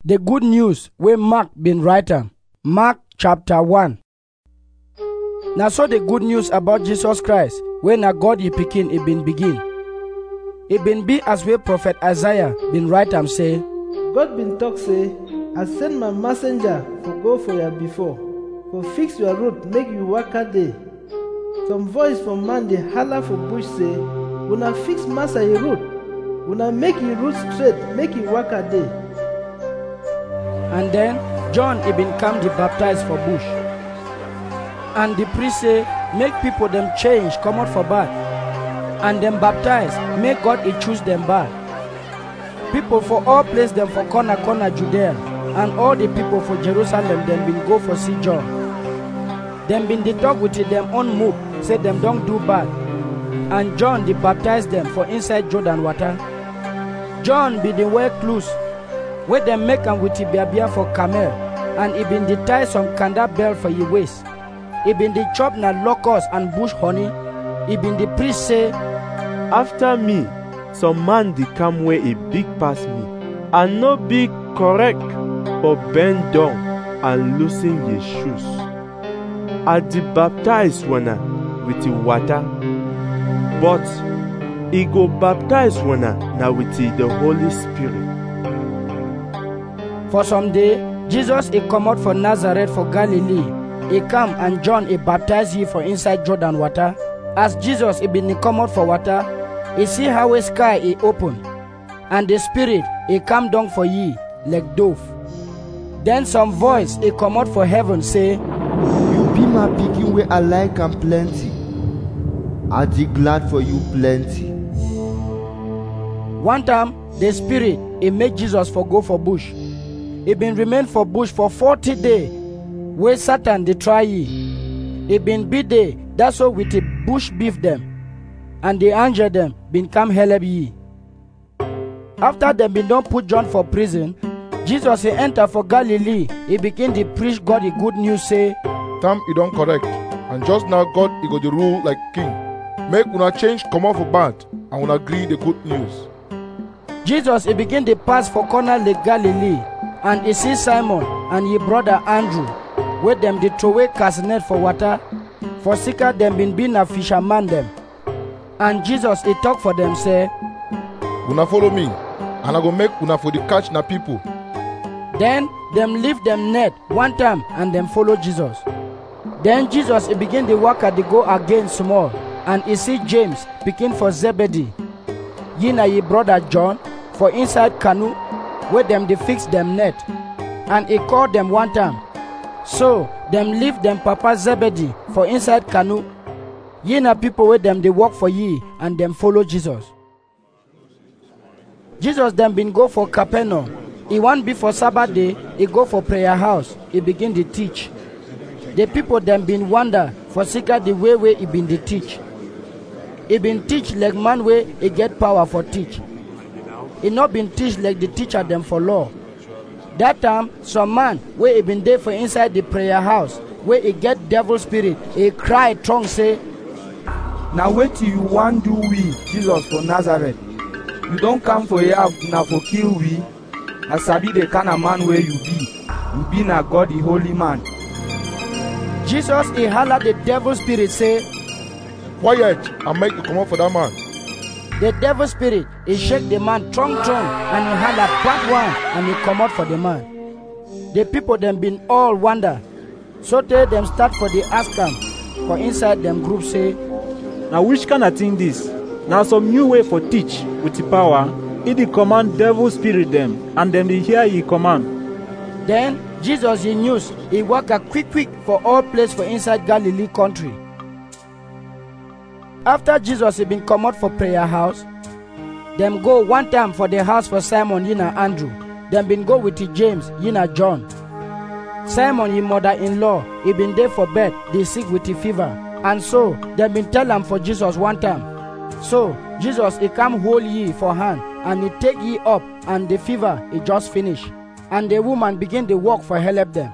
The good news wey Mark bin write am. Mark chapter 1. Na so the good news about Jesus Christ, wey na God e pikin, e bin begin. E bin be as wey prophet Isaiah bin write am say, God bin talk say, I send my messenger for go for you before, for fix your road make you waka dey. Some voice from man dey holler for bush say, una fix massa e road, una make e road straight make e waka dey. And then John e bin come dey baptize for bush. And the priest say, make people them change, comot for bad. And them baptize, make God e choose them bad. People for all place them for corner Judea, and all the people for Jerusalem them bin go for see John. Them bin dey talk with them own mouth, say them don't do bad. And John dey baptize them for inside Jordan water. John be dey wear clothes, where them make am with Ibia for camel, and he bin dey tie some kanda bell for his waist. He bin dey chop na locust and bush honey. He bin dey preach say, after me, some man dey come where a big pass me, and no big correct, but bend down and loosen your shoes. I dey baptize una with the water, but he go baptize una na with the Holy Spirit. For some day, Jesus he come out for Nazareth for Galilee. He come and John he baptize ye for inside Jordan water. As Jesus he been come out for water, he see how a sky he open, and the Spirit he come down for ye like dove. Then some voice he come out for heaven say, You be my pikin wey I like am plenty. I dey glad for you plenty. One time, the Spirit he make Jesus for go for bush. He been remain for bush for 40 days, where Satan dey try ye. He been be there, that's all with the bush beef them, and the angel them been come help ye. After them been don't put John for prison, Jesus he enter for Galilee. He begin to preach God the good news say, Time he don't correct, and just now God he go to rule like king. Make una change come off for bad, and una agree the good news. Jesus he begin to pass for corner Lake Galilee, and he see Simon and his brother Andrew, where them dey throw away cast net for water, for sika them been a fisherman them. And Jesus he talk for them say, Una follow me, and I go make una for the catch na people. Then them leave them net one time and them follow Jesus. Then Jesus he begin the walk at the go again small, and he see James pikin for Zebedee, ye na ye brother John, for inside canoe, where them they fix them net, and he called them one time. So them leave them papa Zebedee for inside canoe. Ye na people where them they work for ye, and them follow Jesus. Jesus them been go for Capernaum. He want be for Sabbath day, he go for prayer house, he begin to teach. The people them been wonder for sika the way he been to teach. He been teach like man way he get power for teach. He not been teach like the teacher them for law. That time, some man where he been there for inside the prayer house, where he get devil spirit, he cry tongue say, Now wait till you want do we, Jesus for Nazareth. You don't come for here now for kill we. I sabi the kind of man where you be. You be na God the holy man. Jesus he holler the devil spirit say, Quiet, and make you come out for that man. The devil spirit he shake the man strong, and he holler bad one, and he come out for the man. The people them been all wonder. So they them start for the ask them, for inside them group say, Now which kind of thing this? Now some new way for teach with the power. He dey command devil spirit them, and then they hear he command. Then Jesus he news he walk a quick for all place for inside Galilee country. After Jesus he been come out for prayer house, them go one time for the house for Simon yina Andrew. Them been go with James yina John. Simon his mother-in-law he been there for bed, they sick with the fever, and so them been tell him for Jesus one time. So Jesus he come hold ye for hand, and he take ye up, and the fever he just finish, and the woman begin to walk for help them.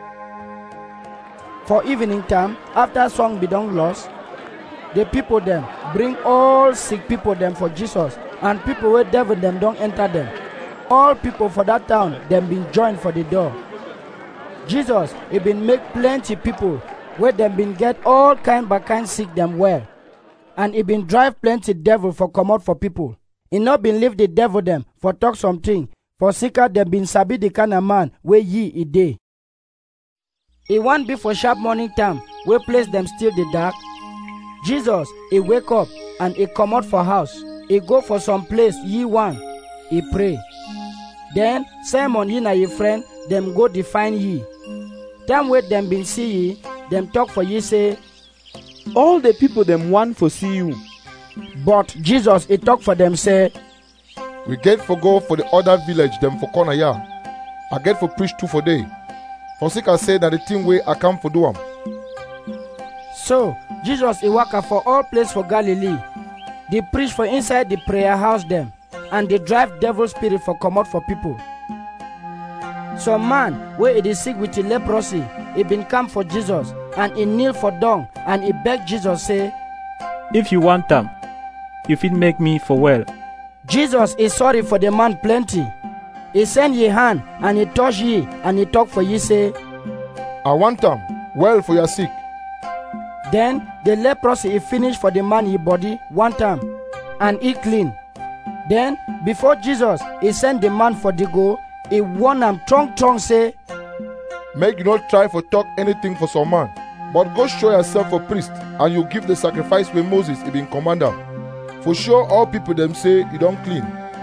For evening time, after song be done lost, the people them bring all sick people them for Jesus, and people where devil them don't enter them. all people for that town dem been join for the door. Jesus he been make plenty people wey dem been get all kind by kind sick dem well, and he been drive plenty devil for comot for people. He not been leave the devil them for talk something, for sicker dem been sabi the kind of man wey he dey. He want be for sharp morning time wey place them still the dark. Jesus he wake up and he comot for house. He go for some place ye want. He pray. Then Simon ye na ye friend them go define ye. Time wey them been see ye, them talk for ye say, All the people them want for see you. but Jesus he talk for them say, We get for go for the other village them for corner here. I get for preach too for day. For sick I say that the thing way I come for do am. So Jesus he waka for all place for Galilee. They preach for inside the prayer house them, and they drive devil spirit for comot for people. Some man where he is sick with the leprosy, he been come for Jesus, and he kneel for down, and he beg Jesus say, If you want them, you fit make me for well. Jesus is sorry for the man plenty. He send ye hand, and he touch ye, and he talk for ye say, I want am well for your sick. Then the leprosy he finish for the man he body one time, and he clean. Then before Jesus he send the man for the go, he warn am strong say, Make you not try for talk anything for some man, but go show yourself for priest, and you give the sacrifice with Moses he been commander. For sure all people them say you don't clean.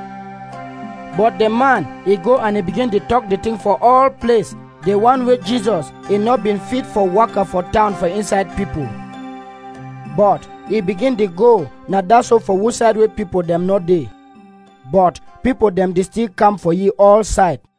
But the man he go and he begin to talk the thing for all place. The one with Jesus he not been fit for worker for town for inside people. But he begin to go, now that's all for which side where people them not dey. But people them they still come for ye all side.